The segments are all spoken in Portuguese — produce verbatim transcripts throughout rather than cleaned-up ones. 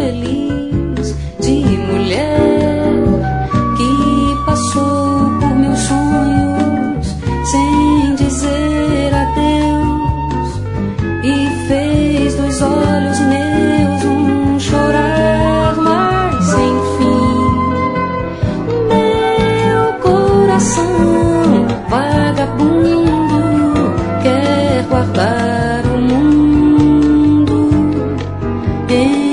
feliz de mulher que passou por meus sonhos sem dizer adeus e fez dos olhos meus um chorar mais sem fim. Meu coração vagabundo quer guardar o mundo em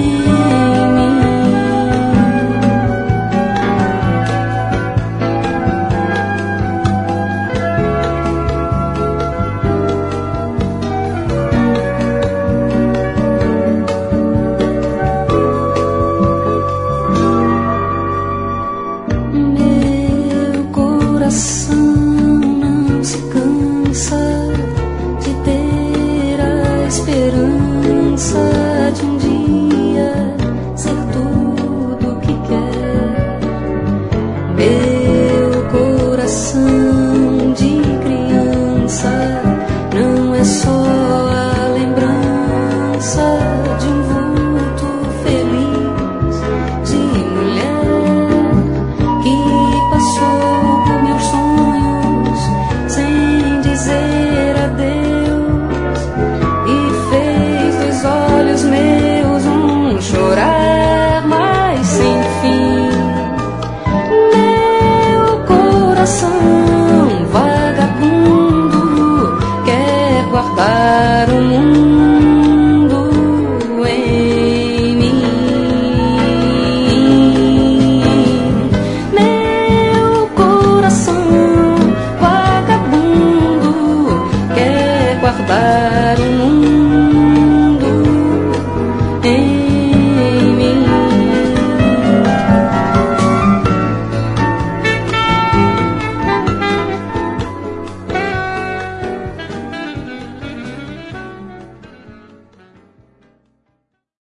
não se cansa de ter a esperança de um dia ser tudo o que quer. Meu coração de criança não é só a lembrança de um vulto feliz de mulher que passou dizer adeus e fez dos olhos meus um chorar mais sem fim. Meu coração vagabundo quer guardar o mundo em mim. Meu coração guardar o mundo em